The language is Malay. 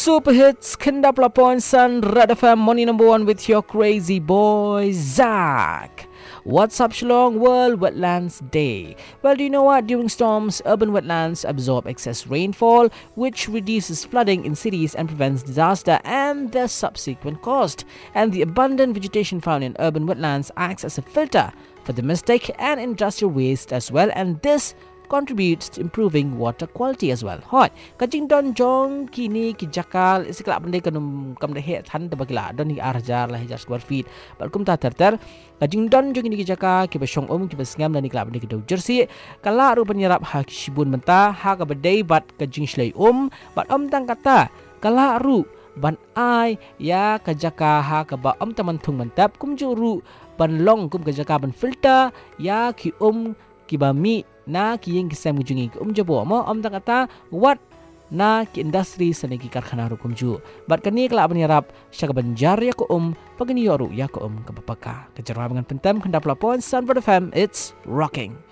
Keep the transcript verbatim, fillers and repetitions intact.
Super Hits Kendap Lapon Sun Red F M Money number one with your crazy boy Zach. What's up, Shillong? World Wetlands Day. Well, do you know what? During storms, urban wetlands absorb excess rainfall, which reduces flooding in cities and prevents disaster and the subsequent cost. And the abundant vegetation found in urban wetlands acts as a filter for domestic and industrial waste as well, and this contributes to improving water quality as well. Hoi, kajing don jong kini ki jakal isikla pandai kanum kam de he than de bagla don hi arjar lah jar square feet. Bal kum ta ter ter kajing don jong kini ki jaka ki basong om ki basngam dan ikla pandai ki do jersey kala ru penyerap ha shibun menta ha ka bedai bat kajing shlai om bat om tang kata kala ru ban ai ya ka jaka ha ka ba om taman thung mantap kum ju ru ban long kum ka jaka ban filter ya ki om ki ba mi na ki yang kisah mengunjungi ke um jabo mo om tak kata what na ki industri senegi karkhana rukum ju bat kani kelak penyerap syaka banjar ya ko um pagani yoru ya ko um ke papaka kejarwa dengan pentem kendap lapon Sun for the fam, it's rocking.